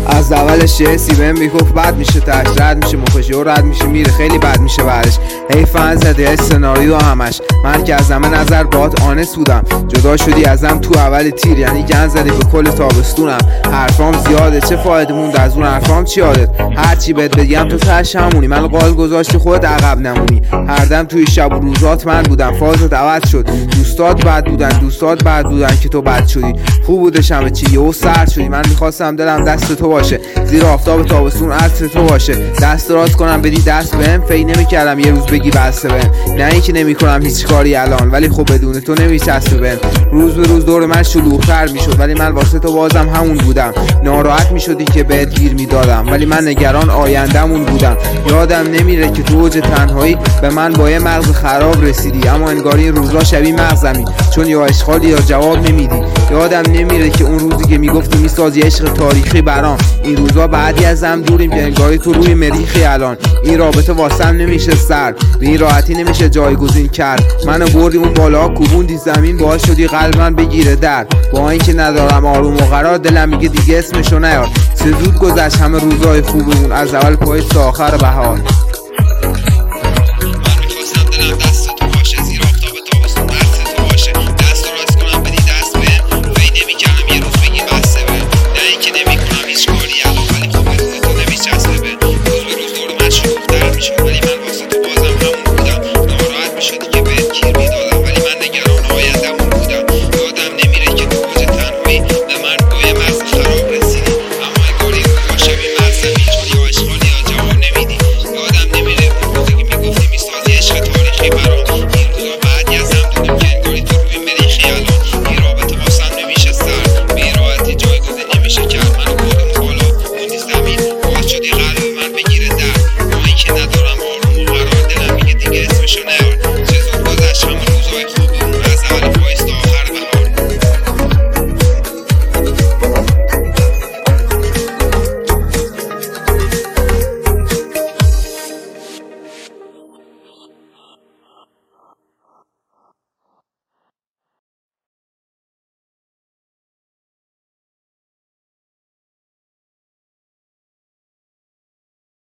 از اولش یه حسی بهم میگفت بد میشه، تاش رد میشه، مخشی و رد میشه میره، خیلی بد میشه بعدش. هی فن زده هی سناریو همش. من که از همه نظر باهات آنس بودم، جدا شدی ازم تو اول تیر، یعنی گند زدی به کل تابستونم. حرفام زیاده چه فایده موند از اون حرفام چی یادت؟ هرچی بهت بگم تو تاش همونی، من قال گذاشتی خودت عقب نمونی. هر دم توی شب و روزات من بودم، فازت عوض شد، دوستات بد بودن که تو بد شدی. خوب بودش همه چی یهو سرد شدی. من میخواستم دلم دست تو باشه، زیر آفتاب تابستون عطر تو باشه، دست راست کنم بدی دست بهم. فکر نمی‌کردم یه روز بگی بسته بهم، نه اینکه نمی‌کنم هیچ کاری الان، ولی خب بدون تو نمیچسبه بهم. روز به روز دور من شلوغ‌تر میشد، ولی من واسه تو بازم همون بودم. ناراحت میشدی که بهت گیر میدادم، ولی من نگران آینده‌مون بودم. یادم نمیره که تو اوج تنهایی به من با یه مغز خراب رسیدی، اما انگاری این روزا شبیه مغزمی، چون یا اشغالی یا جواب نمیدی. یادم نمیره که اون روزی که میگفتی میسازی عشق تاریخی برام، این روزا بعدی ازم دوریم که انگاری تو روی مریخی الان. این رابطه واسم نمیشه سر، به این راحتی نمیشه جایگزین کرد. منو بردی اون بالا کوبوندی زمین، باعث شدی قلب من بگیره درد. با اینکه ندارم آروم و قرار، دلم میگه دیگه اسمشو نیار. چه زود گذشت همه روزای خوبمون، از اول پاییز تا آخر بهار.